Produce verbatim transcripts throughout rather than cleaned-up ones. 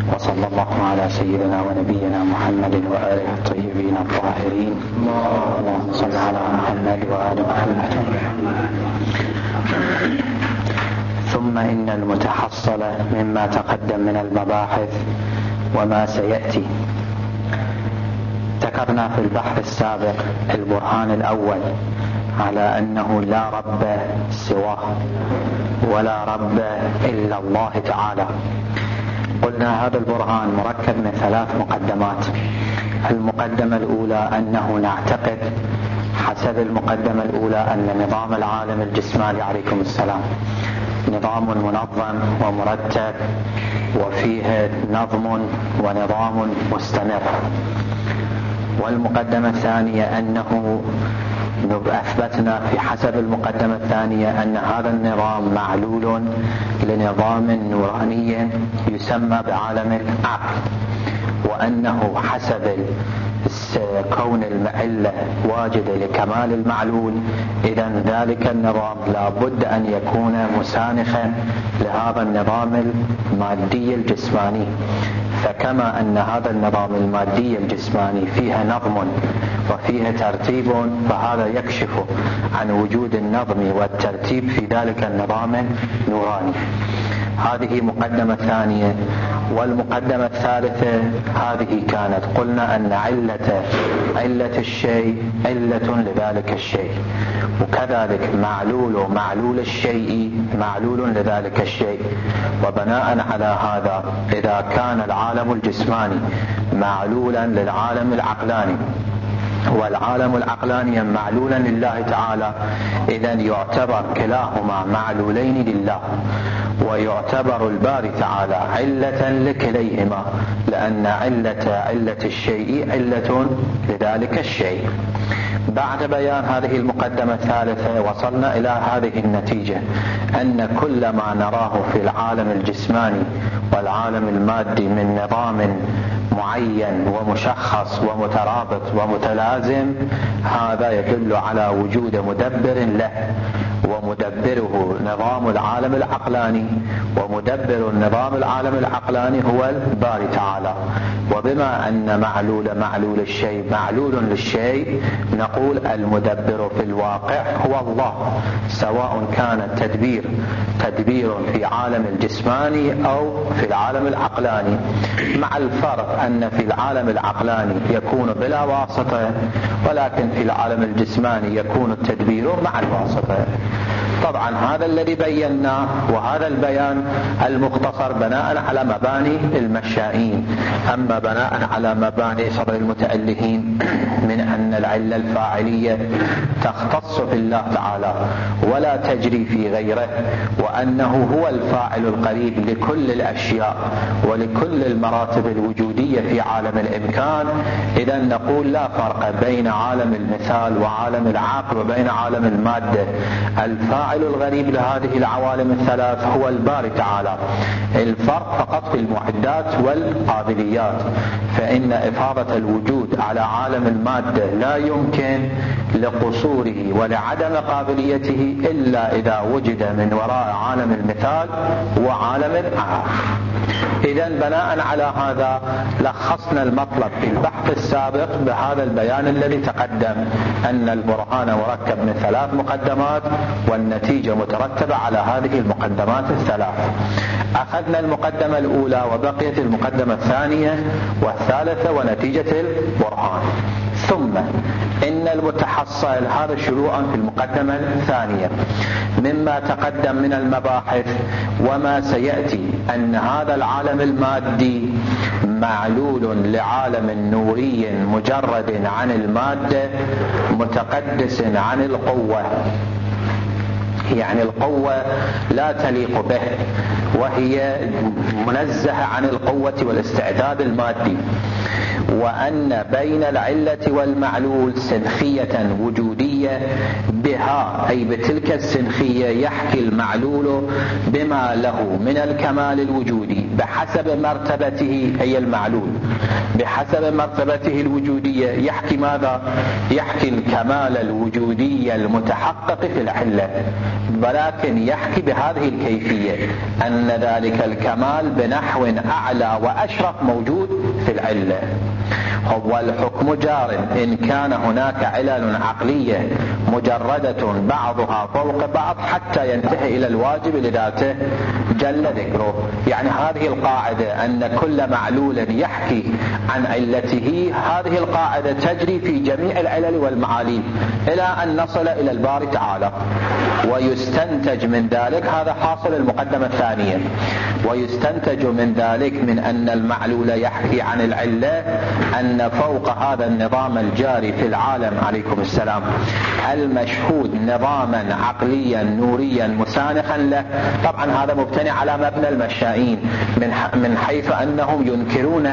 وصلى الله على سيدنا ونبينا محمد وآله الطيبين الطاهرين. اللهم صل على محمد وآل محمد. ثم إن المتحصل مما تقدم من المباحث وما سيأتي. ذكرنا في البحث السابق البرهان الأول على أنه لا رب سواه ولا رب إلا الله تعالى. قلنا هذا البرهان مركب من ثلاث مقدمات. المقدمة الأولى أنه نعتقد حسب المقدمة الأولى أن نظام العالم الجسماني عليكم السلام نظام منظم ومرتب وفيه نظم ونظام مستمر. والمقدمة الثانية أنه أثبتنا في حسب المقدمة الثانية أن هذا النظام معلول لنظام نوراني يسمى بعالم العقل، وأنه حسب كون المعلة واجدة لكمال المعلول، إذن ذلك النظام لا بد أن يكون مسانخا لهذا النظام المادي الجسماني. فكما أن هذا النظام المادي الجسماني فيها نظم وفيه ترتيب، فهذا يكشف عن وجود النظم والترتيب في ذلك النظام النوراني. هذه مقدمة ثانية. والمقدمة الثالثة هذه كانت قلنا أن علة علة الشيء علة لذلك الشيء، وكذلك معلول معلول الشيء معلول لذلك الشيء. وبناء على هذا إذا كان العالم الجسماني معلولا للعالم العقلاني والعالم العقلاني معلولا لله تعالى، إذن يعتبر كلاهما معلولين لله، ويعتبر الباري تعالى علة لكليهما، لأن علة علة الشيء علة لذلك الشيء. بعد بيان هذه المقدمة الثالثة وصلنا إلى هذه النتيجة أن كل ما نراه في العالم الجسماني والعالم المادي من نظام معين ومشخص ومترابط ومتلازم، هذا يدل على وجود مدبر له، ومدبره نظام العالم العقلاني، ومدبر النظام العالم العقلاني هو الباري تعالى. وبما أن معلول معلول الشيء معلول للشيء، نقول المدبر في الواقع هو الله، سواء كان التدبير تدبير في عالم الجسماني أو في العالم العقلاني، مع الفرق أن في العالم العقلاني يكون بلا واسطة، ولكن في العالم الجسماني يكون التدبير مع الواسطة. طبعا هذا الذي بيناه، وهذا البيان المختصر بناء على مباني المشائين. أما بناء على مباني صدر المتألهين من أن العلة الفاعلية تختص في الله تعالى ولا تجري في غيره، وأنه هو الفاعل القريب لكل الأشياء ولكل المراتب الوجودية في عالم الإمكان، إذا نقول لا فرق بين عالم المثال وعالم العقل وبين عالم المادة. الفاعل الغريب لهذه العوالم الثلاث هو الباري تعالى، الفرق فقط في المعدات والقابليات. فإن إفاضة الوجود على عالم المادة لا يمكن لقصوره ولعدم قابليته إلا إذا وجد من وراء عالم المثال وعالم العقل. إذن بناء على هذا لخصنا المطلب في البحث السابق بهذا البيان الذي تقدم، أن البرهان مركب من ثلاث مقدمات والنتيجة مترتبة على هذه المقدمات الثلاث. أخذنا المقدمة الأولى وبقيت المقدمة الثانية والثالثة ونتيجة البرهان. ثم إن المتحصل، هذا شروعا في المقدمة الثانية، مما تقدم من المباحث وما سيأتي أن هذا العالم المادي معلول لعالم نوري مجرد عن المادة متقدس عن القوة، يعني القوة لا تليق به، وهي منزهة عن القوة والاستعداد المادي. وأن بين العلة والمعلول سنخية وجودية بها، أي بتلك السنخية يحكي المعلول بما له من الكمال الوجودي بحسب مرتبته أي المعلول بحسب مرتبته الوجودية يحكي ماذا؟ يحكي الكمال الوجودي المتحقق في العلة، ولكن يحكي بهذه الكيفية أن ذلك الكمال بنحو أعلى وأشرف موجود في العلة. هو الحكم جار إن كان هناك علل عقلية مجردة بعضها فوق بعض حتى ينتهي إلى الواجب لذاته جل ذكره. يعني هذه القاعدة أن كل معلول يحكي عن علته، هذه القاعدة تجري في جميع العلل والمعاليل إلى أن نصل إلى الباري تعالى. ويستنتج من ذلك، هذا حاصل المقدمة الثانية، ويستنتج من ذلك من أن المعلول يحكي عن العلة أن فوق هذا النظام الجاري في العالم عليكم السلام المشهود نظاما عقليا نوريا مسانخا له. طبعا هذا مبتني على مبنى المشائين من حيث أنهم ينكرون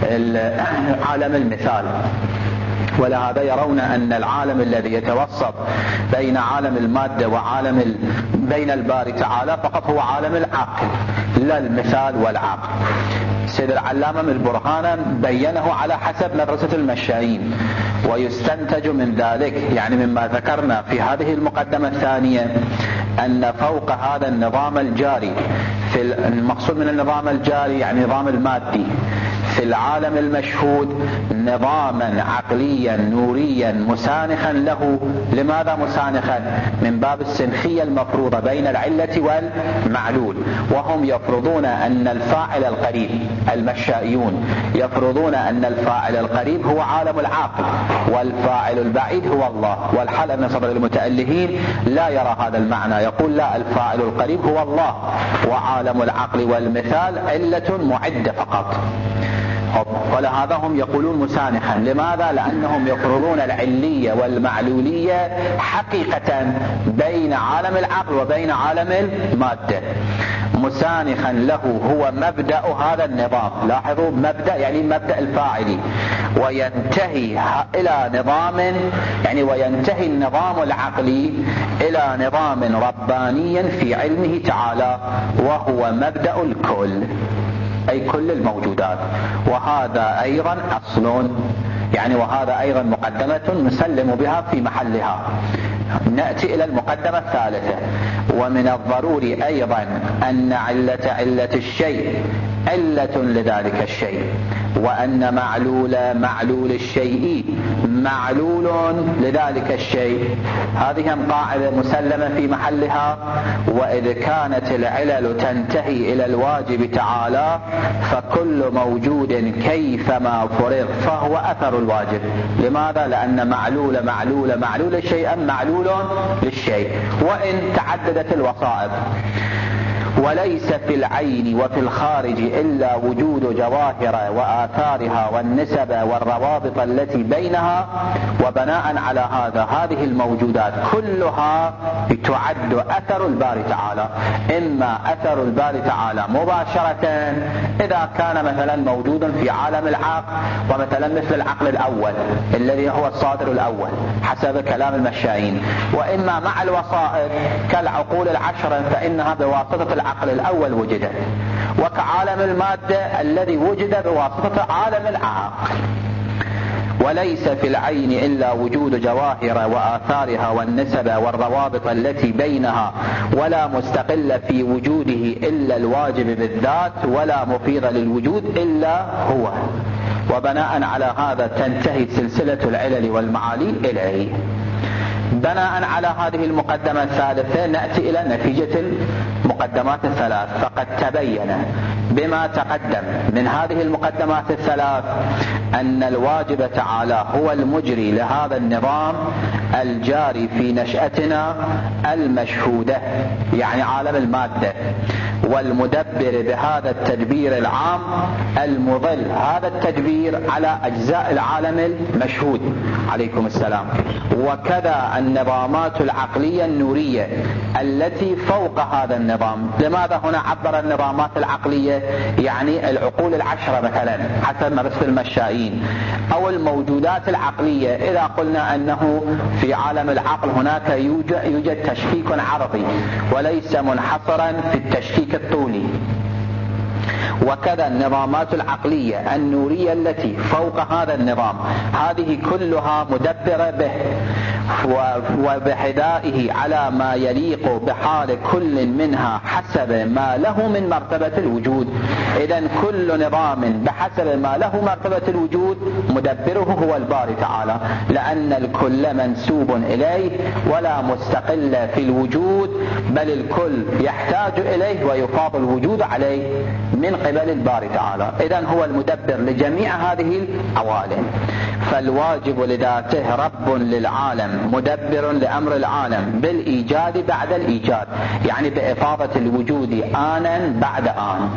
عالم المثال، ولهذا يرون أن العالم الذي يتوسط بين عالم المادة وعالم ال... بين الباري تعالى فقط هو عالم العقل لا المثال والعقل. سيد العلامة من البرهان بينه على حسب مدرسة المشائين. ويستنتج من ذلك يعني مما ذكرنا في هذه المقدمة الثانية أن فوق هذا النظام الجاري في المقصود من النظام الجاري يعني نظام المادي في العالم المشهود نظاما عقليا نوريا مسانخا له. لماذا مسانخا؟ من باب السنخية المفروضة بين العلة والمعلول، وهم يفرضون أن الفاعل القريب، المشائيون يفرضون أن الفاعل القريب هو عالم العاقل والفاعل البعيد هو الله. والحال أن صدر المتألهين لا يرى هذا المعنى، يقول لا، الفاعل القريب هو الله وعالم العقل والمثال علة معدة فقط. ولهذا هم يقولون مسانخا. لماذا؟ لأنهم يفرضون العلية والمعلولية حقيقة بين عالم العقل وبين عالم المادة. مسانخا له هو مبدأ هذا النظام، لاحظوا مبدأ يعني مبدأ الفاعلي، وينتهي إلى نظام يعني وينتهي النظام العقلي إلى نظام رباني في علمه تعالى وهو مبدأ الكل أي كل الموجودات. وهذا أيضا أصل يعني وهذا أيضا مقدمة نسلم بها في محلها. نأتي إلى المقدمة الثالثة. ومن الضروري أيضا أن علة علة الشيء علة لذلك الشيء، وأن معلول معلول الشيء معلول لذلك الشيء. هذه هم قاعدة مسلمة في محلها. وإذ كانت العلل تنتهي إلى الواجب تعالى فكل موجود كيفما فرض فهو أثر الواجب. لماذا؟ لأن معلول معلول معلول الشيء معلول للشيء وإن تعددت الوصائف. وليس في العين وفي الخارج إلا وجود جواهر وآثارها والنسب والروابط التي بينها. وبناء على هذا هذه الموجودات كلها تعد أثر الباري تعالى، إما أثر الباري تعالى مباشرة إذا كان مثلا موجودا في عالم العقل، ومثلا مثل العقل الأول الذي هو الصادر الأول حسب كلام المشائين، وإما مع الوسائط كالعقول العشرة فإنها بواسطة العقل الأول وجدت، وكعالم المادة الذي وجد بواسطة عالم العقل. وليس في العين إلا وجود جواهر وآثارها والنسب والروابط التي بينها، ولا مستقل في وجوده إلا الواجب بالذات، ولا مفيض للوجود إلا هو. وبناء على هذا تنتهي سلسلة العلل والمعالي إليه. بناء على هذه المقدمة الثالثة نأتي إلى نتيجة المقدمات الثلاث. فقد تبين بما تقدم من هذه المقدمات الثلاث أن الواجب تعالى هو المجري لهذا النظام الجاري في نشأتنا المشهودة يعني عالم المادة، والمدبر بهذا التدبير العام المظل هذا التدبير على أجزاء العالم المشهود عليكم السلام. وكذا النظامات العقلية النورية التي فوق هذا النظام. لماذا هنا عبر النظامات العقلية؟ يعني العقول العشرة مثلا حسب مدرسة المشائين، أو الموجودات العقلية. إذا قلنا أنه في عالم العقل هناك يوجد, يوجد تشكيك عرضي وليس منحصرا في التشكيك الطولي، وكذا النظامات العقلية النورية التي فوق هذا النظام، هذه كلها مدبرة به وبحذائه على ما يليق بحال كل منها حسب ما له من مرتبة الوجود. إذن كل نظام بحسب ما له مرتبة الوجود مدبره هو الباري تعالى، لأن الكل منسوب إليه ولا مستقل في الوجود، بل الكل يحتاج إليه ويفاض الوجود عليه من قبل الباري تعالى. إذن هو المدبر لجميع هذه العوالم. فالواجب لذاته رب للعالم مدبر لأمر العالم بالإيجاد بعد الإيجاد، يعني بإفاضة الوجود آنا بعد آن.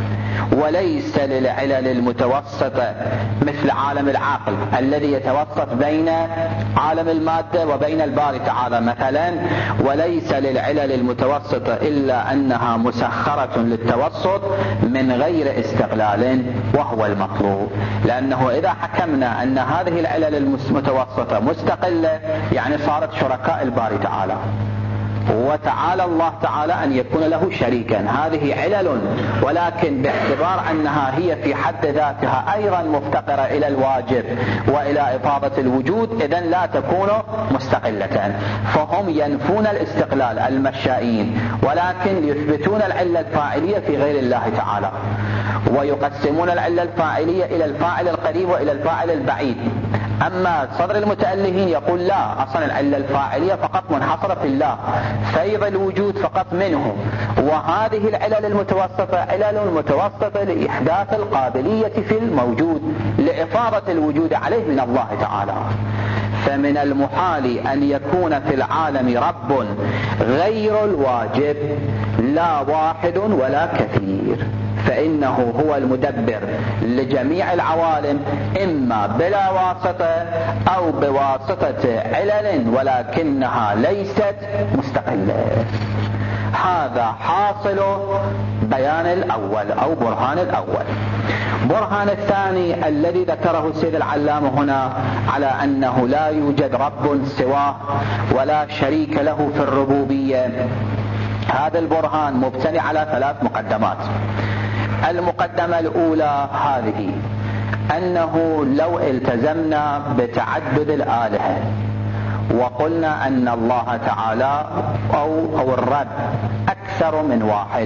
وليس للعلل المتوسطة مثل عالم العقل الذي يتوسط بين عالم المادة وبين الباري تعالى مثلا، وليس للعلل المتوسطة إلا أنها مسخرة للتوسط من غير استقلال، وهو المطلوب. لأنه إذا حكمنا أن هذه العلل المتوسطة مستقلة يعني صارت شركاء الباري تعالى، وتعالى الله تعالى أن يكون له شريكا. هذه علل، ولكن باعتبار أنها هي في حد ذاتها أيضا مفتقرة إلى الواجب وإلى إفاضة الوجود، إذن لا تكون مستقلة. فهم ينفون الاستقلال المشائين، ولكن يثبتون العلة الفاعلية في غير الله تعالى، ويقسمون العلة الفاعلية إلى الفاعل القريب وإلى الفاعل البعيد. أما صدر المتألهين يقول لا، أصلا العلة الفاعلية فقط منحصرة في الله، فيض الوجود فقط منه. وهذه العلل المتوسطة علل متوسطة لإحداث القابلية في الموجود، لإفاضة الوجود عليه من الله تعالى. فمن المحال أن يكون في العالم رب غير الواجب، لا واحد ولا كثير، فإنه هو المدبر لجميع العوالم، إما بلا واسطة أو بواسطة علل ولكنها ليست مستقلة. هذا حاصل بيان الأول أو برهان الأول. برهان الثاني الذي ذكره السيد العلامة هنا على أنه لا يوجد رب سواه ولا شريك له في الربوبية، هذا البرهان مبتني على ثلاث مقدمات. المقدمة الأولى هذه، أنه لو التزمنا بتعدد الآلهة وقلنا أن الله تعالى أو, أو الرب أكثر من واحد،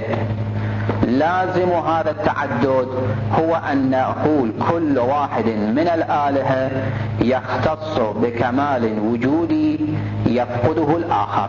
لازم هذا التعدد هو أن نقول كل واحد من الآلهة يختص بكمال وجودي يفقده الآخر.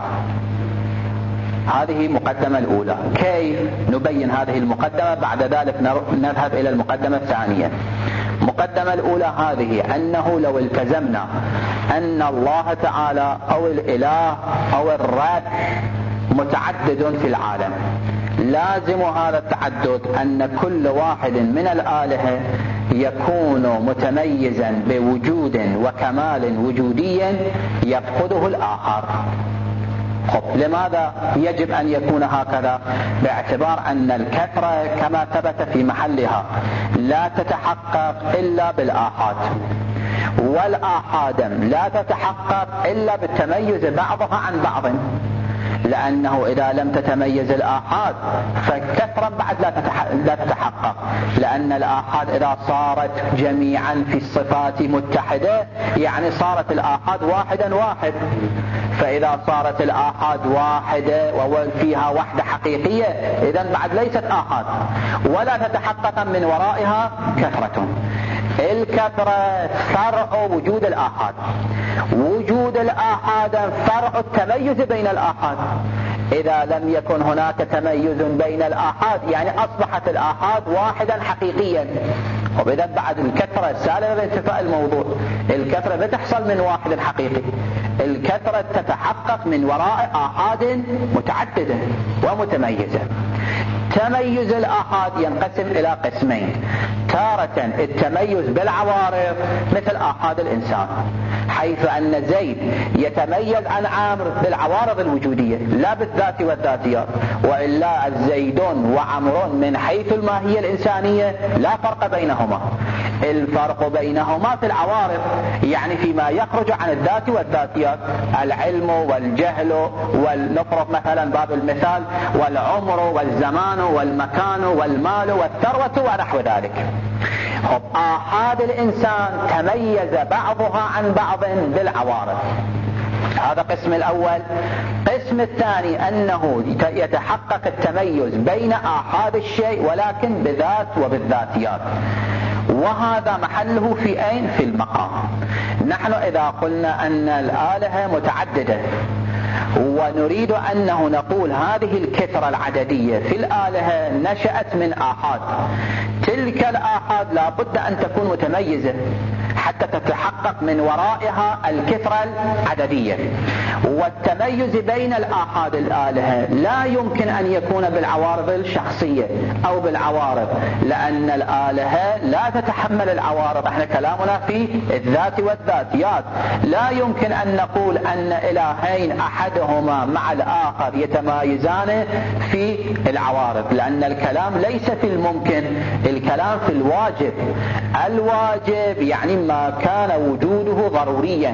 هذه مقدمة الأولى. كيف نبين هذه المقدمة؟ بعد ذلك نذهب إلى المقدمة الثانية. المقدمة الأولى هذه، أنه لو التزمنا أن الله تعالى أو الإله أو الرب متعدد في العالم، لازم هذا التعدد أن كل واحد من الآلهة يكون متميزا بوجود وكمال وجودي يفقده الآخر. خب لماذا يجب أن يكون هكذا؟ باعتبار أن الكثرة كما ثبت في محلها لا تتحقق إلا بالآحاد، والآحاد لا تتحقق إلا بالتميز بعضها عن بعض، لأنه إذا لم تتميز الآحاد فالكثرة بعد لا تتحقق، لأن الآحاد إذا صارت جميعا في الصفات متحدة يعني صارت الآحاد واحدا واحد، فإذا صارت الآحاد واحدة وفيها وحدة حقيقية إذن بعد ليست آحاد، ولا تتحقق من ورائها كثرة. الكثرة فرع وجود الآحاد، وجود الآحاد فرع التميز بين الآحاد. إذا لم يكن هناك تميز بين الآحاد يعني أصبحت الآحاد واحدا حقيقيا، وبإذن بعد الكثرة سالبة بانتفاء الموضوع. الكثرة بتحصل من واحد حقيقي، الكثرة تتحقق من وراء آحاد متعددة ومتميزة. تميز الآحاد ينقسم إلى قسمين، تارة التميز بالعوارض مثل آحاد الإنسان، حيث أن زيد يتميز عن عمرو بالعوارض الوجودية لا بالذات والذاتيات، وإلا الزيدون وعمرون من حيث الماهية الإنسانية لا فرق بينهما. الفرق بينهما في العوارض، يعني فيما يخرج عن الذات والذاتيات، العلم والجهل، ونفرض مثلا باب المثال والعمر والزمان والمكان والمال والثروة ونحو ذلك. آحاد الإنسان تميز بعضها عن بعض بالعوارض، هذا قسم الأول. قسم الثاني أنه يتحقق التميز بين آحاد الشيء ولكن بذات وبالذاتيات، وهذا محله في أين؟ في المقام. نحن إذا قلنا أن الآلهة متعددة ونريد أنه نقول هذه الكثرة العددية في الآلهة نشأت من آحاد، تلك الآحاد لا بد أن تكون متميزة حتى تتحقق من ورائها الكثرة العددية. والتميز بين الآحاد الآلهة لا يمكن أن يكون بالعوارض الشخصية أو بالعوارض، لأن الآلهة لا تتحمل العوارض، احنا كلامنا في الذات والذاتيات. لا يمكن أن نقول أن إلهين أحدهما مع الآخر يتمايزان في العوارض، لأن الكلام ليس في الممكن، الكلام في الواجب. الواجب يعني ما كان وجوده ضروريا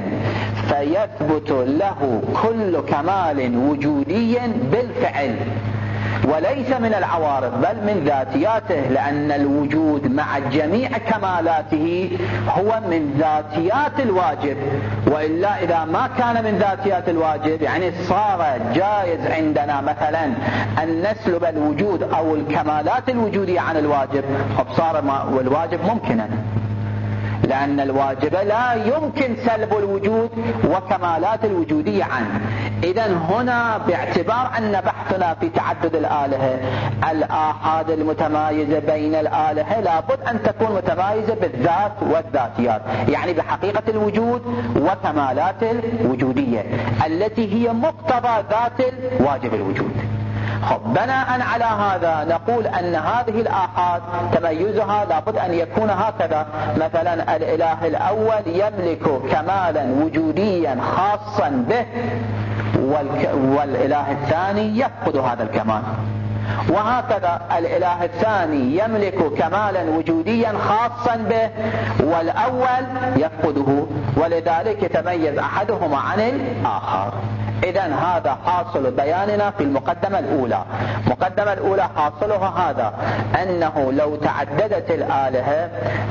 فيثبت له كل كمال وجودي بالفعل، وليس من العوارض بل من ذاتياته، لأن الوجود مع جميع كمالاته هو من ذاتيات الواجب. وإلا إذا ما كان من ذاتيات الواجب يعني صار جائز عندنا مثلا أن نسلب الوجود أو الكمالات الوجودية عن الواجب، فصار الواجب ممكنا، لأن الواجب لا يمكن سلب الوجود وكمالات الوجودية عنه. إذن هنا باعتبار أن بحثنا في تعدد الآلهة، الآحاد المتمايزة بين الآلهة لابد أن تكون متمايزة بالذات والذاتيات، يعني بحقيقة الوجود وكمالات الوجودية التي هي مقتضى ذات الواجب الوجود. بناء على هذا نقول أن هذه الآحاد تميزها لابد أن يكون هكذا. مثلا الإله الأول يملك كمالا وجوديا خاصا به، والإله الثاني يفقد هذا الكمال، وهكذا الإله الثاني يملك كمالا وجوديا خاصا به والأول يفقده، ولذلك يتميز أحدهما عن الآخر. إذن هذا حاصل بياننا في المقدمة الأولى. المقدمة الأولى حاصلها هذا، أنه لو تعددت الآلهة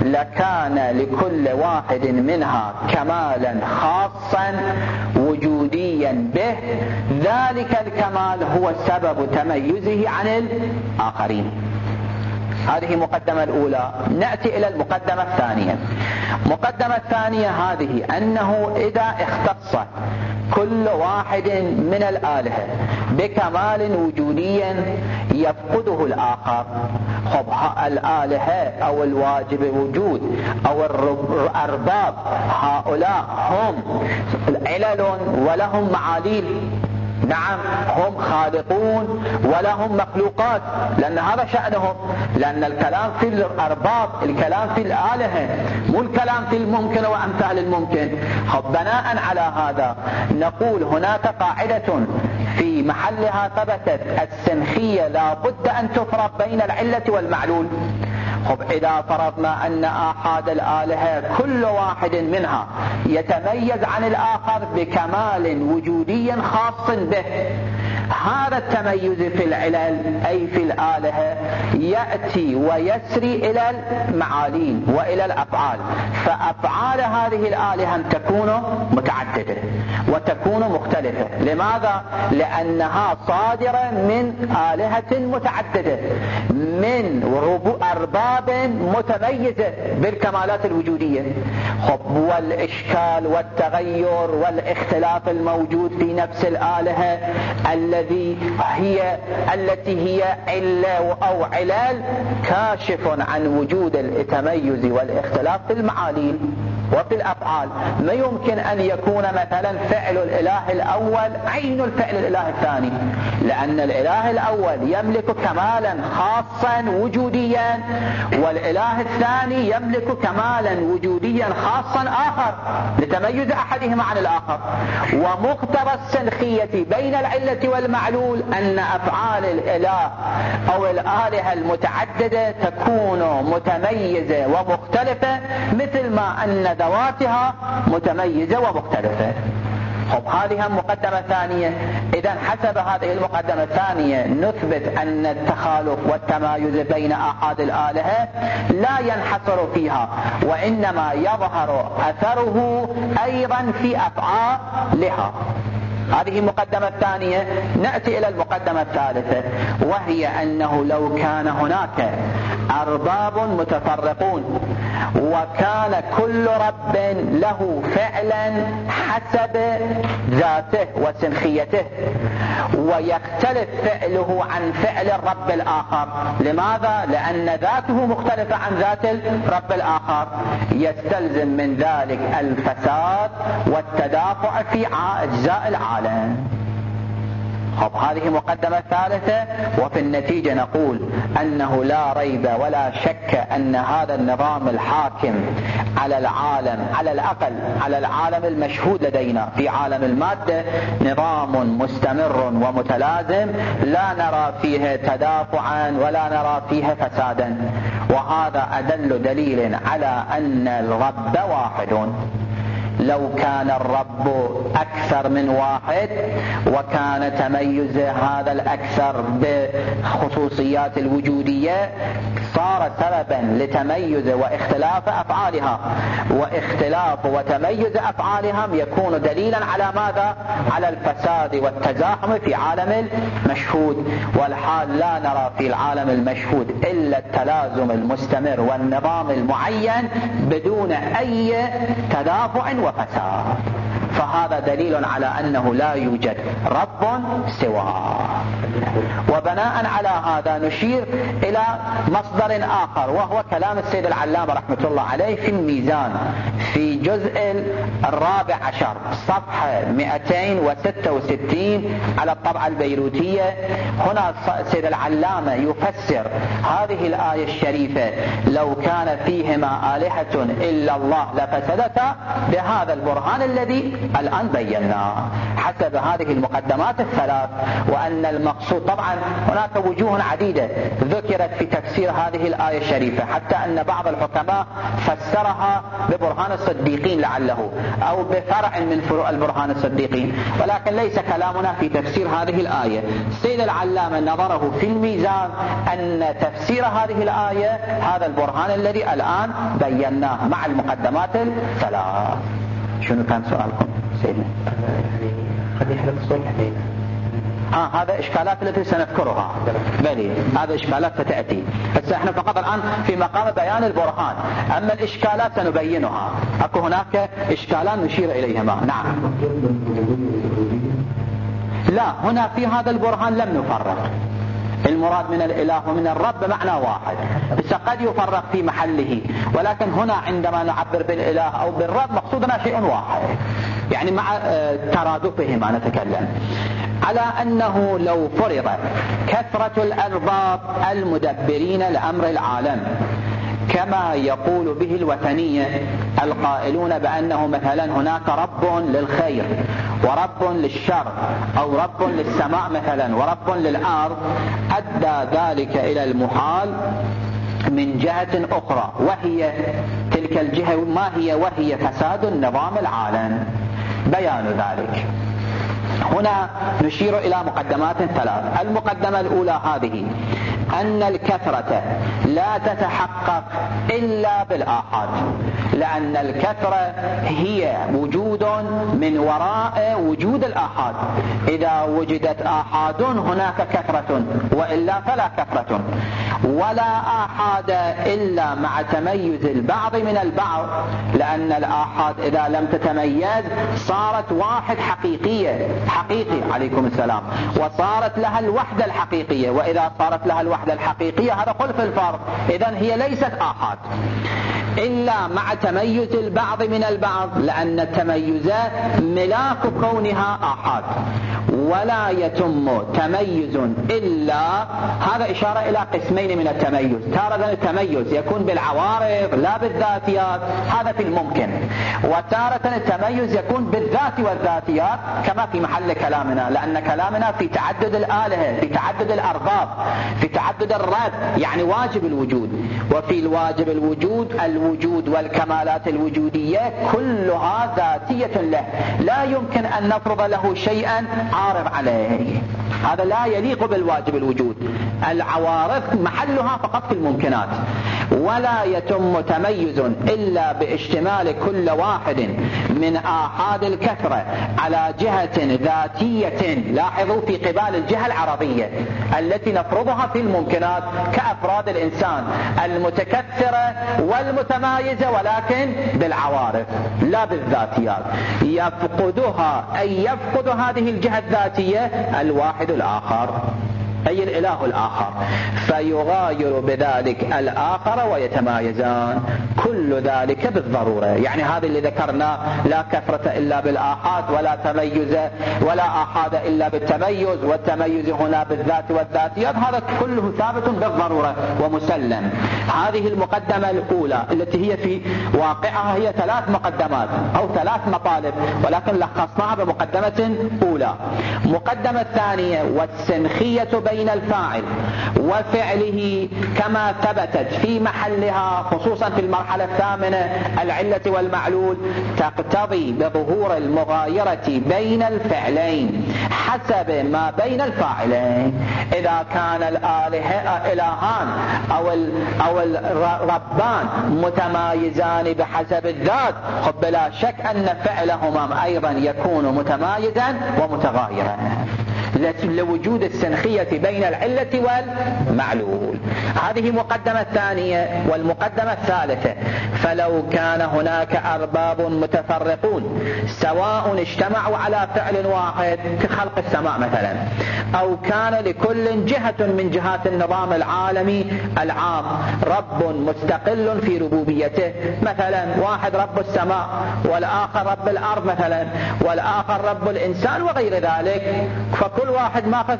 لكان لكل واحد منها كمالا خاصا وجوديا به، ذلك الكمال هو سبب تميزه عن الآخرين. هذه مقدمة الأولى. نأتي إلى المقدمة الثانية. مقدمة الثانية هذه أنه إذا اختص كل واحد من الآلهة بكمال وجودي يفقده الآخر، خب الآلهة أو الواجب الوجود أو الأرباب هؤلاء هم علل ولهم معاليل، نعم هم خالقون ولهم مخلوقات، لأن هذا شأنهم، لأن الكلام في الأرباب الكلام في الآلهة، مو الكلام في الممكن وأمثال الممكن. خب بناء على هذا نقول هناك قاعدة في محلها ثبتت السنخية لا بد أن تفرق بين العلة والمعلول. خب إذا فرضنا أن آحاد الآلهة كل واحد منها يتميز عن الآخر بكمال وجودي خاص به، هذا التميز في العلل أي في الآلهة يأتي ويسري إلى المعالين وإلى الأفعال، فأفعال هذه الآلهة تكون متعددة وتكون مختلفة. لماذا؟ لأنها صادرة من آلهة متعددة من أرباب متميزة بالكمالات الوجودية. خب والإشكال والتغير والاختلاف الموجود في نفس الآلهة الذي هي التي هي علة أو علال كاشف عن وجود التميز والاختلاف في المعاليل. وفي الأفعال ما يمكن أن يكون مثلا فعل الإله الأول عين الفعل الإله الثاني، لأن الإله الأول يملك كمالا خاصا وجوديا، والإله الثاني يملك كمالا وجوديا خاصا آخر لتميز أحدهما عن الآخر. ومقتضى السنخية بين العلة والمعلول أن أفعال الإله أو الآلهة المتعددة تكون متميزة ومختلفة مثل ما أن ذواتها متميزة ومختلفة. خب هذه هم مقدمة ثانية. إذا حسب هذه المقدمة الثانية نثبت أن التخالف والتمايز بين آحاد الآلهة لا ينحصر فيها، وإنما يظهر أثره أيضا في أفعالها. هذه المقدمة الثانية. نأتي إلى المقدمة الثالثة، وهي أنه لو كان هناك أرباب متفرقون وكان كل رب له فعلا حسب ذاته وسنخيته، ويختلف فعله عن فعل الرب الآخر. لماذا؟ لأن ذاته مختلفة عن ذات الرب الآخر، يستلزم من ذلك الفساد والتدافع في أجزاء العالم. خب هذه مقدمة ثالثة. وفي النتيجة نقول أنه لا ريب ولا شك أن هذا النظام الحاكم على العالم، على الأقل على العالم المشهود لدينا في عالم المادة، نظام مستمر ومتلازم لا نرى فيه تدافعا ولا نرى فيه فسادا. وهذا أدل دليل على أن الرب واحد. لو كان الرب أكثر من واحد وكان تميز هذا الأكثر بخصوصيات الوجودية صار سببا لتميز واختلاف أفعالها، واختلاف وتميز أفعالهم يكون دليلا على ماذا؟ على الفساد والتزاحم في عالم المشهود. والحال لا نرى في العالم المشهود إلا التلازم المستمر والنظام المعين بدون أي تدافع وفساد. فهذا دليل على أنه لا يوجد رب سواه. وبناء على هذا نشير إلى مصدر آخر، وهو كلام السيد العلامة رحمة الله عليه في الميزان في جزء الرابع عشر صفحة مئتين وستة وستين على الطبعة البيروتية. هنا السيد العلامة يفسر هذه الآية الشريفة: لو كان فيهما آلهة إلا الله لفسدتا، بهذا البرهان الذي الآن بيناه حسب هذه المقدمات الثلاث. وأن المقصود طبعا هناك وجوه عديدة ذكرت في تفسير هذه الآية الشريفة، حتى أن بعض الحكماء فسرها ببرهان الصديقين لعله، أو بفرع من فروع البرهان الصديقين، ولكن ليس كلامنا في تفسير هذه الآية. السيد العلامة نظره في الميزان أن تفسير هذه الآية هذا البرهان الذي الآن بيناه مع المقدمات الثلاث. شنو كان سؤالكم سيدنا؟ يعني قد يحدث الصلح بيننا. آه هذا إشكالات التي سنذكرها. بلي هذا إشكالات ستأتي، بس احنا فقط الآن في مقام بيان البرهان، أما الإشكالات سنبينها. أكو هناك إشكالات نشير إليهما. نعم. لا، هنا في هذا البرهان لم نفرق. المراد من الإله ومن الرب معنى واحد، بس قد يفرق في محله، ولكن هنا عندما نعبر بالإله أو بالرب مقصودنا شيء واحد، يعني مع ترادفهما نتكلم على أنه لو فرض كثرة الأرباب المدبرين لأمر العالم كما يقول به الوثنية القائلون بأنه مثلا هناك رب للخير ورب للشر، أو رب للسماء مثلا ورب للأرض، أدى ذلك إلى المحال من جهة أخرى، وهي تلك الجهة ما هي؟ وهي فساد النظام العالم. بيان ذلك هنا نشير إلى مقدمات ثلاث. المقدمة الأولى هذه: أن الكثرة لا تتحقق إلا بالآحاد، لأن الكثرة هي وجود من وراء وجود الآحاد. إذا وجدت آحاد هناك كثرة، وإلا فلا كثرة. ولا آحاد إلا مع تميز البعض من البعض، لأن الآحاد إذا لم تتميز صارت واحد حقيقية حقيقي عليكم السلام، وصارت لها الوحدة الحقيقية، وإذا صارت لها الوحدة الحقيقية هذا خلف الفرض، إذن هي ليست آحاد. إلا مع تميز البعض من البعض، لأن التميز ملاك كونها آحاد. ولا يتم تميز إلا، هذا إشارة إلى قسمين من التميز. تارة التميز يكون بالعوارض لا بالذاتيات، هذا في الممكن. وتارة التميز يكون بالذات والذاتيات كما في محل كلامنا، لأن كلامنا في تعدد الآلهة، في تعدد الأرباب، في تعدد الرب، يعني واجب الوجود. وفي الواجب الوجود الوجود والكمالات الوجودية كلها ذاتية له، لا يمكن أن نفرض له شيئا عارض عليه، هذا لا يليق بالواجب الوجود. العوارض محلها فقط في الممكنات. ولا يتم تميز إلا باشتمال كل واحد من آحاد الكثرة على جهة ذاتية، لاحظوا في قبال الجهة العرضية التي نفرضها في الممكنات كأفراد الإنسان المتكثرة والمتمايزة، ولكن بالعوارض لا بالذاتيات. يفقدها أي يفقد هذه الجهة الذاتية الواحد الآخر، أي الإله الآخر، فيغاير بذلك الآخر ويتمايزان، كل ذلك بالضرورة. يعني هذا اللي ذكرنا، لا كثرة إلا بالآحاد، ولا تميز ولا آحاد إلا بالتميز، والتميز هنا بالذات والذاتيات، هذا كله ثابت بالضرورة ومسلم. هذه المقدمة الأولى التي هي في واقعها هي ثلاث مقدمات أو ثلاث مطالب، ولكن لخصناها بمقدمة أولى. مقدمة الثانية والسنخية بين الفاعل وفعله كما ثبتت في محلها، خصوصا في المرحلة الثامنة العلة والمعلول، تقتضي بظهور المغايرة بين الفعلين حسب ما بين الفاعلين. إذا كان الآلهة إلهان أو أو الربان متمايزان بحسب الذات، خب بلا شك أن فعلهما أيضا يكون متمايزا ومتغايرا لوجود السنخية بين العلة والمعلول. هذه مقدمة الثانية. والمقدمة الثالثة، فلو كان هناك أرباب متفرقون سواء اجتمعوا على فعل واحد كخلق السماء مثلا، أو كان لكل جهة من جهات النظام العالمي العام رب مستقل في ربوبيته، مثلا واحد رب السماء والآخر رب الأرض مثلا، والآخر رب الإنسان وغير ذلك، فكل واحد ماخذ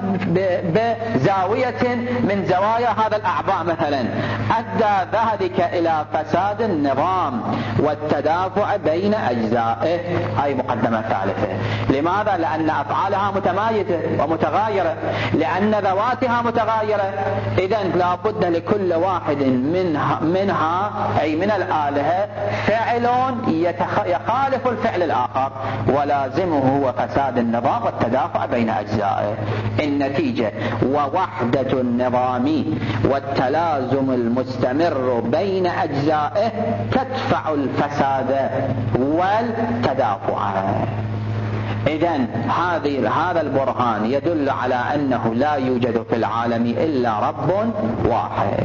بزاوية من زوايا هذا الأعضاء مثلا، أدى ذلك إلى فساد النظام والتدافع بين أجزائه. هاي مقدمة ثالثة. لماذا؟ لأن أفعالها متمايزة ومتغايرة، لأن ذواتها متغايرة، إذن لا بد لكل واحد منها, منها أي من الآلهة فعل يخالف الفعل الآخر، ولازمه هو فساد النظام والتدافع بين أجزائه. النتيجة ووحدة النظام والتلازم المستمر بين أجزائه تدفع الفساد والتدافع. إذن هذا البرهان يدل على أنه لا يوجد في العالم إلا رب واحد.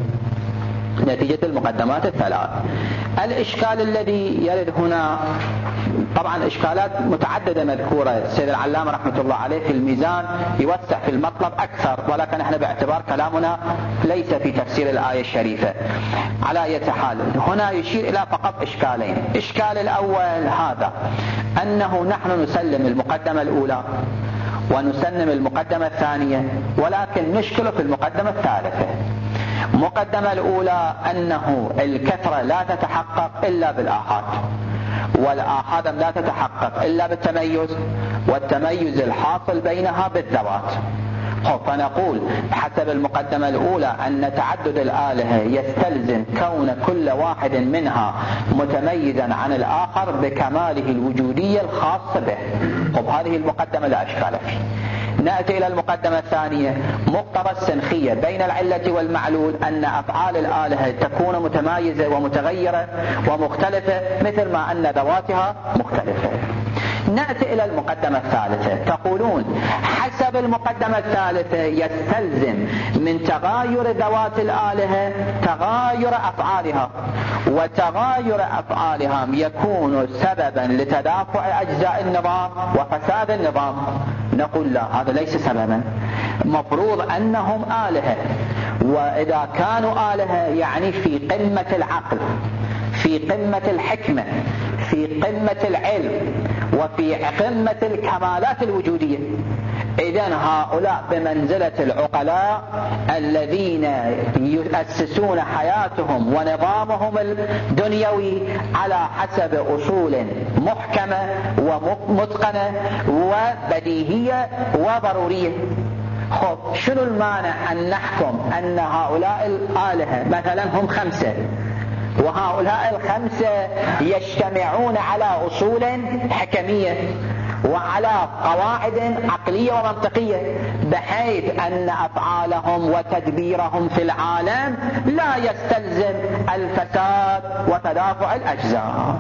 نتيجة المقدمات الثلاث. الإشكال الذي يرد هنا، طبعا إشكالات متعددة مذكورة، السيد العلامة رحمة الله عليه في الميزان يوسع في المطلب أكثر، ولكن احنا باعتبار كلامنا ليس في تفسير الآية الشريفة. على أي حال هنا يشير إلى فقط إشكالين. إشكال الأول هذا، أنه نحن نسلم المقدمة الأولى ونسلم المقدمة الثانية، ولكن نشكل في المقدمة الثالثة. المقدمة الأولى أنه الكثرة لا تتحقق إلا بالآحاد، والآحاد لا تتحقق إلا بالتميز، والتميز الحاصل بينها بالذوات. فنقول حسب المقدمة الأولى أن تعدد الآلهة يستلزم كون كل واحد منها متميزا عن الآخر بكماله الوجودي الخاص به. طب هذه المقدمة لا أشكال فيه. نأتي إلى المقدمة الثانية، مقتضى السنخية بين العلة والمعلول أن أفعال الآلهة تكون متمايزة ومتغيرة ومختلفة مثل ما أن ذواتها مختلفة. نأتي إلى المقدمة الثالثة، تقولون حسب المقدمة الثالثة يستلزم من تغاير ذوات الآلهة تغاير أفعالها، وتغاير أفعالها يكون سببا لتدافع أجزاء النظام وفساد النظام. نقول لا، هذا ليس سببا، مفروض أنهم آلهة، وإذا كانوا آلهة يعني في قمة العقل، في قمة الحكمة، في قمة العلم، وفي قمة الكمالات الوجودية. إذن هؤلاء بمنزلة العقلاء الذين يؤسسون حياتهم ونظامهم الدنيوي على حسب أصول محكمة ومتقنة وبديهية وضرورية. خب شنو المانع أن نحكم أن هؤلاء الآلهة مثلا هم خمسة، وهؤلاء الخمسة يجتمعون على أصول حكمية وعلى قواعد عقلية ومنطقية، بحيث أن أفعالهم وتدبيرهم في العالم لا يستلزم الفساد وتدافع الأجزاء.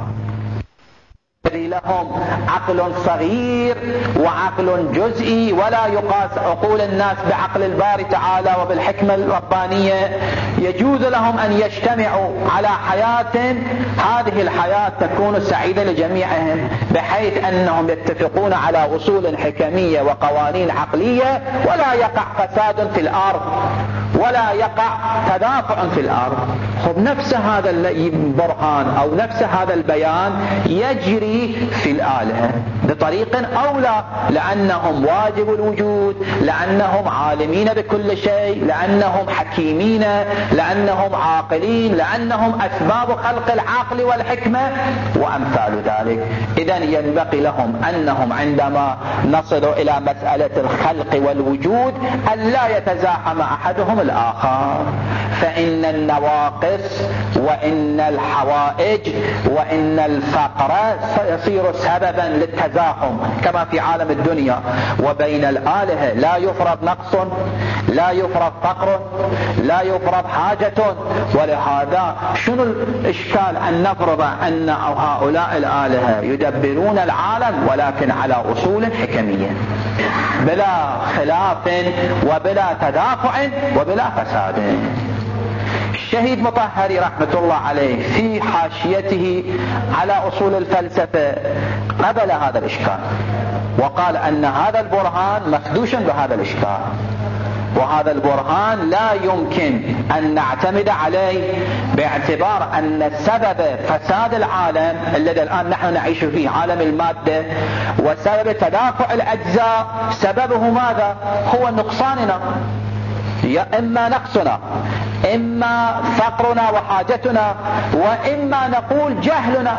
لهم عقل صغير وعقل جزئي، ولا يقاس عقول الناس بعقل الباري تعالى وبالحكمة الربانية. يجوز لهم أن يجتمعوا على حياة، هذه الحياة تكون سعيدة لجميعهم، بحيث أنهم يتفقون على أصول حكمية وقوانين عقلية، ولا يقع فساد في الأرض ولا يقع تدافع في الأرض. خب نفس هذا البرهان أو نفس هذا البيان يجري في الآلهة بطريق أولى، لأنهم واجب الوجود، لأنهم عالمين بكل شيء، لأنهم حكيمين، لأنهم عاقلين، لأنهم أسباب خلق العقل والحكمة وأمثال ذلك. إذن ينبغي لهم أنهم عندما نصل إلى مسألة الخلق والوجود أن لا يتزاحم أحدهم الآخر، فإن النواقص وإن الحوائج وإن الفقر سيصير سببا للتزاحم كما في عالم الدنيا. وبين الآلهة لا يفرض نقص، لا يفرض فقر، لا يفرض حاجة. ولهذا شنو الإشكال أن نفرض أن هؤلاء الآلهة يدبرون العالم ولكن على أصول حكمية بلا خلاف وبلا تدافع وبلا فساد. الشهيد مطهري رحمة الله عليه في حاشيته على أصول الفلسفة قبل هذا الإشكال، وقال أن هذا البرهان مخدوش بهذا الإشكال، وهذا البرهان لا يمكن أن نعتمد عليه، باعتبار أن سبب فساد العالم الذي الآن نحن نعيش فيه، عالم المادة، وسبب تدافع الأجزاء سببه ماذا؟ هو نقصاننا، يا إما نقصنا، إما فقرنا وحاجتنا، وإما نقول جهلنا.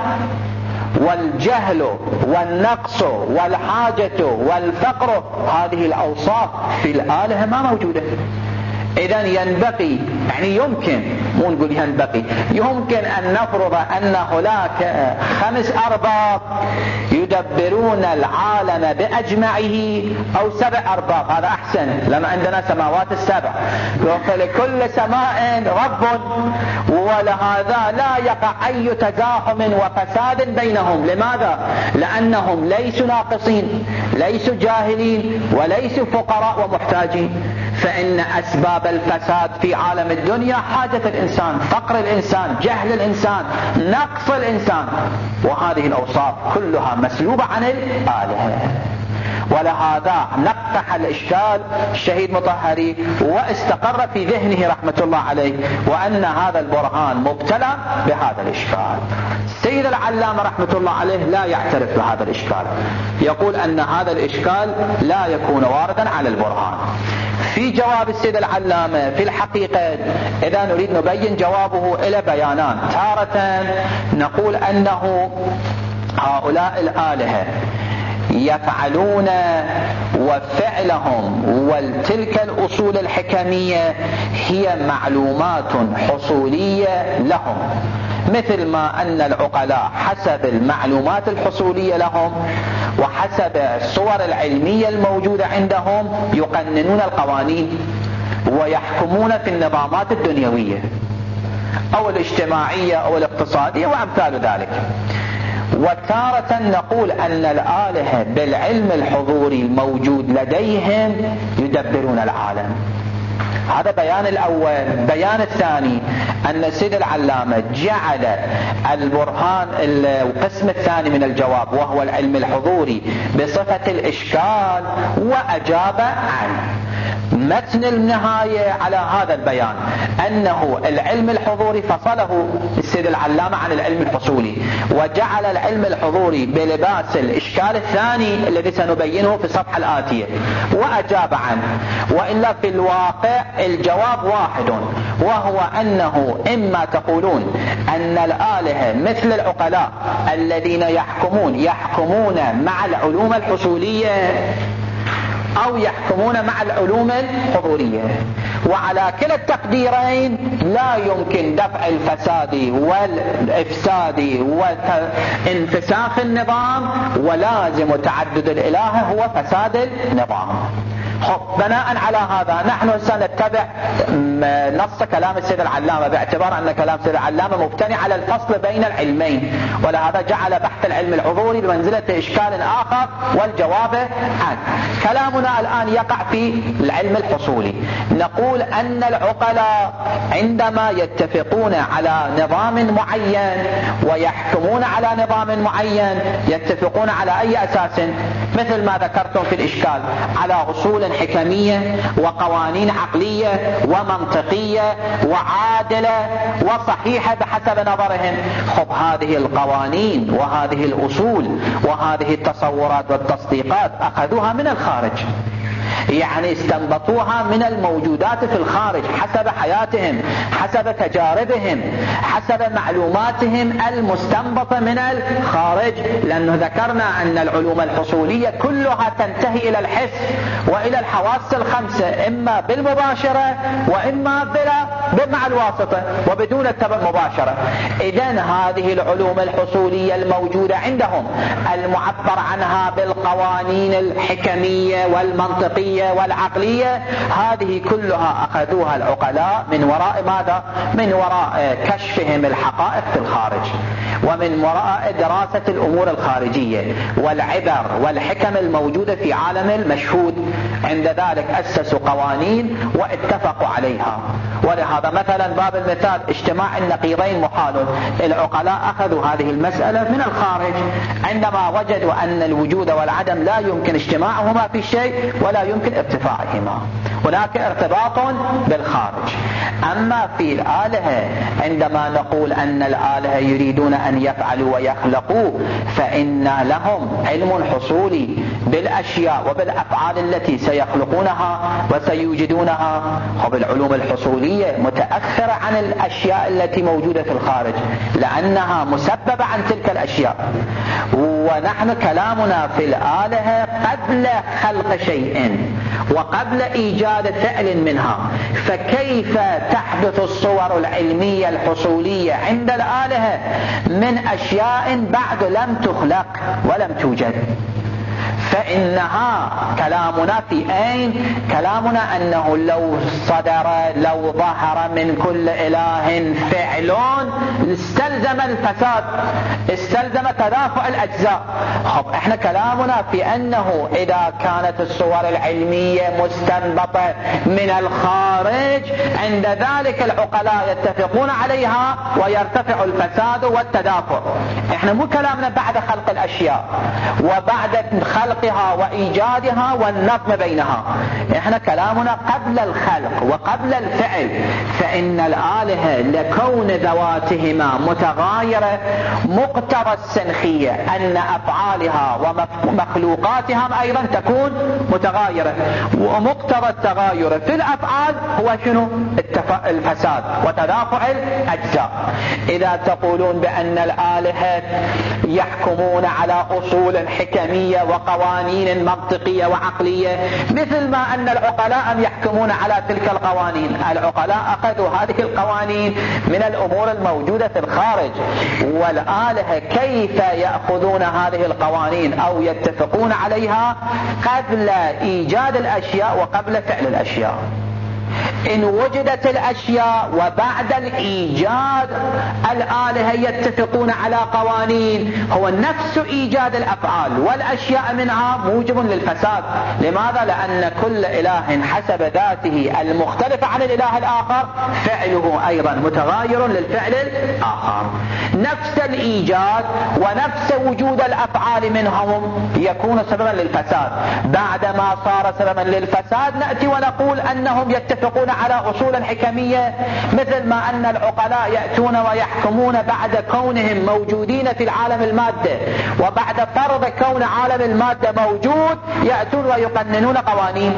والجهل والنقص والحاجة والفقر هذه الأوصاف في الآلهة ما موجودة. إذن ينبغي، يعني يمكن، مو نقول ينبغي، يمكن أن نفرض أن هناك خمس أرباب يدبرون العالم بأجمعه، أو سبع أرباب، هذا أحسن، لما عندنا سماوات السبع، فلكل سماء رب، ولهذا لا يقع أي تزاحم وفساد بينهم. لماذا؟ لأنهم ليسوا ناقصين، ليسوا جاهلين، وليسوا فقراء ومحتاجين. فإن أسباب الفساد في عالم الدنيا حاجة الإنسان، فقر الإنسان، جهل الإنسان، نقص الإنسان، وهذه الأوصاف كلها مسلوبة عن الآلهة. ولهذا نقح الإشكال الشهيد مطهري واستقر في ذهنه رحمة الله عليه، وأن هذا البرهان مبتلى بهذا الإشكال. السيد العلامة رحمة الله عليه لا يعترف بهذا الإشكال، يقول أن هذا الإشكال لا يكون واردا على البرهان. في جواب السيد العلامة في الحقيقة إذا نريد نبين جوابه إلى بيانان. تارة نقول أنه هؤلاء الآلهة يفعلون وفعلهم وتلك الأصول الحكمية هي معلومات حصولية لهم، مثل ما أن العقلاء حسب المعلومات الحصولية لهم وحسب الصور العلمية الموجودة عندهم يقننون القوانين ويحكمون في النظامات الدنيوية أو الاجتماعية أو الاقتصادية وأمثال ذلك. وتارة نقول أن الآلهة بالعلم الحضوري الموجود لديهم يدبرون العالم. هذا بيان الأول. بيان الثاني أن السيد العلامة جعل البرهان القسم الثاني من الجواب وهو العلم الحضوري بصفة الإشكال وأجاب عنه. متن النهاية على هذا البيان، أنه العلم الحضوري فصله السيد العلامة عن العلم الحصولي، وجعل العلم الحضوري بلباس الإشكال الثاني الذي سنبينه في الصفحة الآتية، وأجاب عنه. وإلا في الواقع الجواب واحد، وهو أنه إما تقولون أن الآلهة مثل العقلاء الذين يحكمون يحكمون مع العلوم الحصولية، أو يحكمون مع العلوم الحضورية، وعلى كلا التقديرين لا يمكن دفع الفساد والإفساد وانفساخ النظام، ولازم تعدد الإله هو فساد النظام. خب بناء على هذا نحن سنتبع نص كلام السيد العلامة، باعتبار أن كلام السيد العلامة مبتني على الفصل بين العلمين، ولهذا جعل بحث العلم الحضوري بمنزلة إشكال آخر والجواب عنه. كلامنا الآن يقع في العلم الحصولي. نقول أن العقلاء عندما يتفقون على نظام معين ويحكمون على نظام معين يتفقون على أي أساس؟ مثل ما ذكرتم في الإشكال، على أصول حكمية وقوانين عقلية ومنطقية وعادلة وصحيحة بحسب نظرهم. خب هذه القوانين وهذه الأصول وهذه التصورات والتصديقات أخذوها من الخارج، يعني استنبطوها من الموجودات في الخارج حسب حياتهم، حسب تجاربهم، حسب معلوماتهم المستنبطة من الخارج. لأنه ذكرنا أن العلوم الحصولية كلها تنتهي إلى الحس وإلى الحواس الخمسة، إما بالمباشرة وإما بلا مع الواسطة وبدون المباشرة. إذن هذه العلوم الحصولية الموجودة عندهم المعبر عنها بالقوانين الحكمية والمنطقية والعقلية، هذه كلها أخذوها العقلاء من وراء ماذا؟ من وراء كشفهم الحقائق في الخارج، ومن وراء دراسة الأمور الخارجية والعبر والحكم الموجودة في عالم المشهود. عند ذلك أسسوا قوانين واتفقوا عليها. ولهذا مثلا باب المثال اجتماع النقيضين محال، العقلاء أخذوا هذه المسألة من الخارج عندما وجدوا أن الوجود والعدم لا يمكن اجتماعهما في شيء ولا يمكن ارتفاعهما، هناك ارتباط بالخارج. أما في الآلهة عندما نقول أن الآلهة يريدون أن يفعلوا ويخلقوا، فإن لهم علم حصولي بالأشياء وبالأفعال التي سيخلقونها وسيوجدونها. وبالعلوم الحصولية متأخرة عن الأشياء التي موجودة في الخارج لأنها مسببة عن تلك الأشياء. ونحن كلامنا في الآلهة قبل خلق شيء وقبل إيجاد فعل منها، فكيف تحدث الصور العلمية الحصولية عند الآلهة من أشياء بعد لم تخلق ولم توجد؟ فإنها كلامنا في أين؟ كلامنا أنه لو صدر لو ظهر من كل إله فعل استلزم الفساد، استلزم تدافع الأجزاء. خب احنا كلامنا في أنه إذا كانت الصور العلمية مستنبطة من الخارج، عند ذلك العقلاء يتفقون عليها ويرتفع الفساد والتدافع. احنا مو كلامنا بعد خلق الأشياء وبعد خلقها وإيجادها والنظم بينها، احنا كلامنا قبل الخلق وقبل الفعل. فإن الآلهة لكون ذواتهما متغايرة مقتضى السنخية أن أفعالها ومخلوقاتها أيضا تكون متغايرة، ومقتضى التغاير في الأفعال هو شنو؟ الفساد وتدافع الأجزاء. إذا تقولون بأن الآلهة يحكمون على أصول حكمية وقوانين منطقية وعقلية مثل ما أن العقلاء يحكمون على تلك القوانين، العقلاء أخذوا هذه القوانين من الأمور الموجودة في الخارج، والآلهة كيف يأخذون هذه القوانين أو يتفقون عليها قبل إيجاد الأشياء وقبل فعل الأشياء؟ إن وجدت الأشياء وبعد الإيجاد الآلهة يتفقون على قوانين، هو نفس إيجاد الأفعال والأشياء منها موجب للفساد. لماذا؟ لأن كل إله حسب ذاته المختلفة عن الإله الآخر فعله أيضا متغاير للفعل الآخر. نفس الإيجاد ونفس وجود الأفعال منهم يكون سببا للفساد. بعدما صار سببا للفساد نأتي ونقول أنهم يتفقون على أصول حكمية، مثل ما أن العقلاء يأتون ويحكمون بعد كونهم موجودين في العالم المادة، وبعد فرض كون عالم المادة موجود يأتون ويقننون قوانين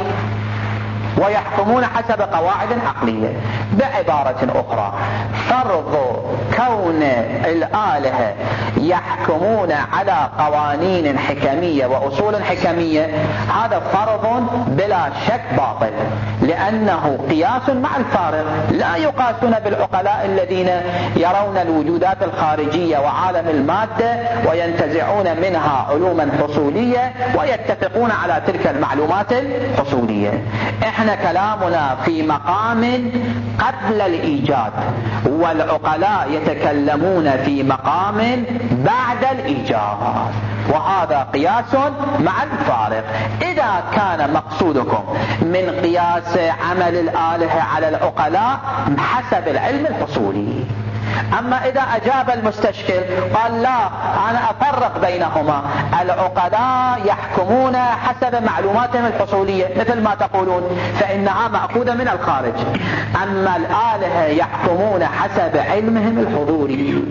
ويحكمون حسب قواعد عقلية. بعبارة أخرى، فرض كون الآلهة يحكمون على قوانين حكمية وأصول حكمية هذا فرض بلا شك باطل، لأنه قياس مع الفارق. لا يقاسون بالعقلاء الذين يرون الوجودات الخارجية وعالم المادة وينتزعون منها علوما حصولية ويتفقون على تلك المعلومات الحصولية. احنا كلامنا في مقام قبل الإيجاد، والعقلاء يتكلمون في مقام بعد الإيجاد، وهذا قياس مع الفارق. إذا كان مقصودكم من قياس عمل الآلهة على العقلاء حسب العلم الحصولي، أما إذا أجاب المستشكل قال لا أنا أفرق بينهما، العقلاء يحكمون حسب معلوماتهم الحصولية مثل ما تقولون فإنها مأخوذة من الخارج، أما الآلهة يحكمون حسب علمهم الحضوري.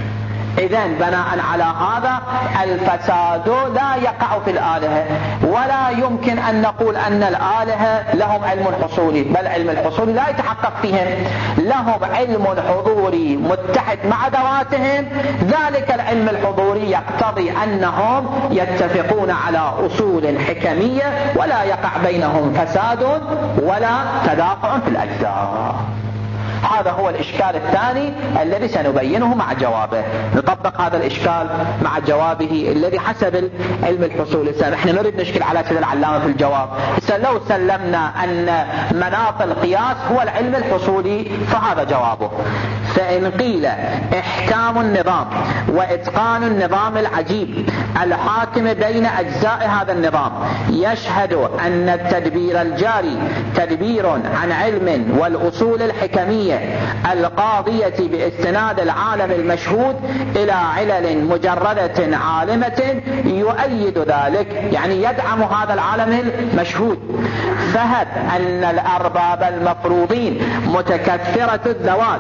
إذن بناء على هذا الفساد لا يقع في الآلهة، ولا يمكن أن نقول أن الآلهة لهم علم حصولي، بل علم الحصولي لا يتحقق فيهم، لهم علم حضوري متحد مع ذواتهم. ذلك العلم الحضوري يقتضي أنهم يتفقون على أصول حكمية ولا يقع بينهم فساد ولا تدافع في الأجزاء. هذا هو الإشكال الثاني الذي سنبينه مع جوابه. نطبق هذا الإشكال مع جوابه الذي حسب العلم الحصولي. نحن نريد نشكل على سيد العلامة في الجواب. لو سلمنا أن مناط القياس هو العلم الحصولي فهذا جوابه. فإن قيل إحكام النظام وإتقان النظام العجيب الحاكم بين أجزاء هذا النظام يشهد أن التدبير الجاري تدبير عن علم والأصول الحكمية القاضية باستناد العالم المشهود إلى علل مجردة عالمة يؤيد ذلك، يعني يدعم هذا العالم المشهود. فهب أن الأرباب المفروضين متكثرة الذوات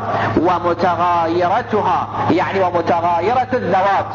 ومتغايرتها، يعني ومتغايرة الذوات،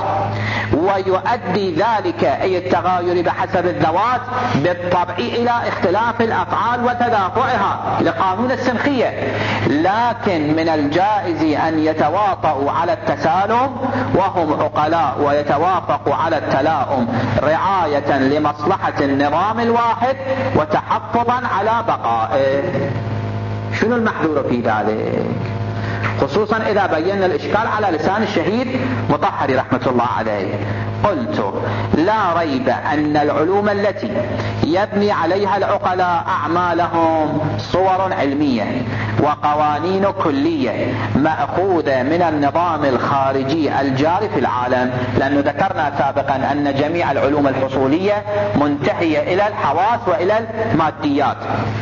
ويؤدي ذلك أي التغاير بحسب الذوات بالطبع إلى اختلاف الأفعال وتدافعها لقانون السنخية، لكن من الجائز أن يتواطؤوا على التسالم وهم عقلاء ويتوافقوا على التلاؤم رعاية لمصلحة النظام الواحد وتحفظا على بقائه. شنو المحذور في ذلك؟ خصوصا إذا بينا الإشكال على لسان الشهيد مطهري رحمة الله عليه. قلت لا ريب أن العلوم التي يبني عليها العقلاء أعمالهم صور علمية وقوانين كلية مأخوذة من النظام الخارجي الجاري في العالم، لأنه ذكرنا سابقا أن جميع العلوم الحصولية منتهية إلى الحواس وإلى الماديات.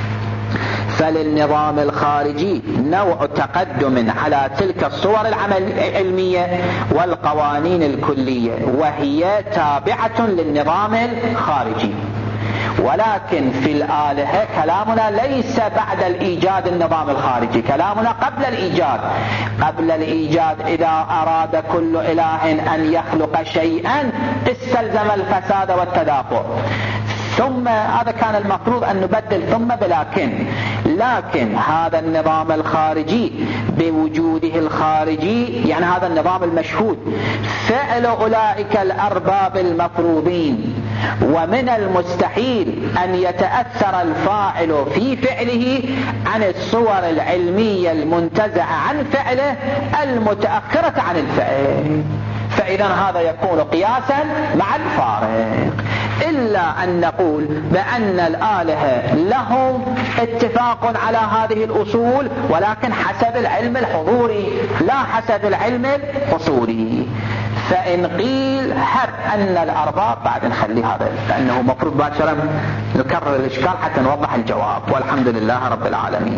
فللنظام الخارجي نوع تقدم على تلك الصور العلمية والقوانين الكلية، وهي تابعة للنظام الخارجي. ولكن في الآلهة كلامنا ليس بعد الإيجاد النظام الخارجي، كلامنا قبل الإيجاد. قبل الإيجاد إذا أراد كل إله أن يخلق شيئا استلزم الفساد والتدافع، ثم هذا كان المفروض أن نبدل ثم بلكن. لكن هذا النظام الخارجي بوجوده الخارجي، يعني هذا النظام المشهود، فعل أولئك الأرباب المفروضين، ومن المستحيل أن يتأثر الفاعل في فعله عن الصور العلمية المنتزعة عن فعله المتأخرة عن الفعل، فإذا هذا يكون قياسا مع الفارق. إلا أن نقول بأن الآلهة لهم اتفاق على هذه الأصول، ولكن حسب العلم الحضوري لا حسب العلم الحصولي. فإن قيل هب أن الأرباب، بعد نخلي هذا لأنه مفروض باكرا نكرر الإشكال حتى نوضح الجواب. والحمد لله رب العالمين.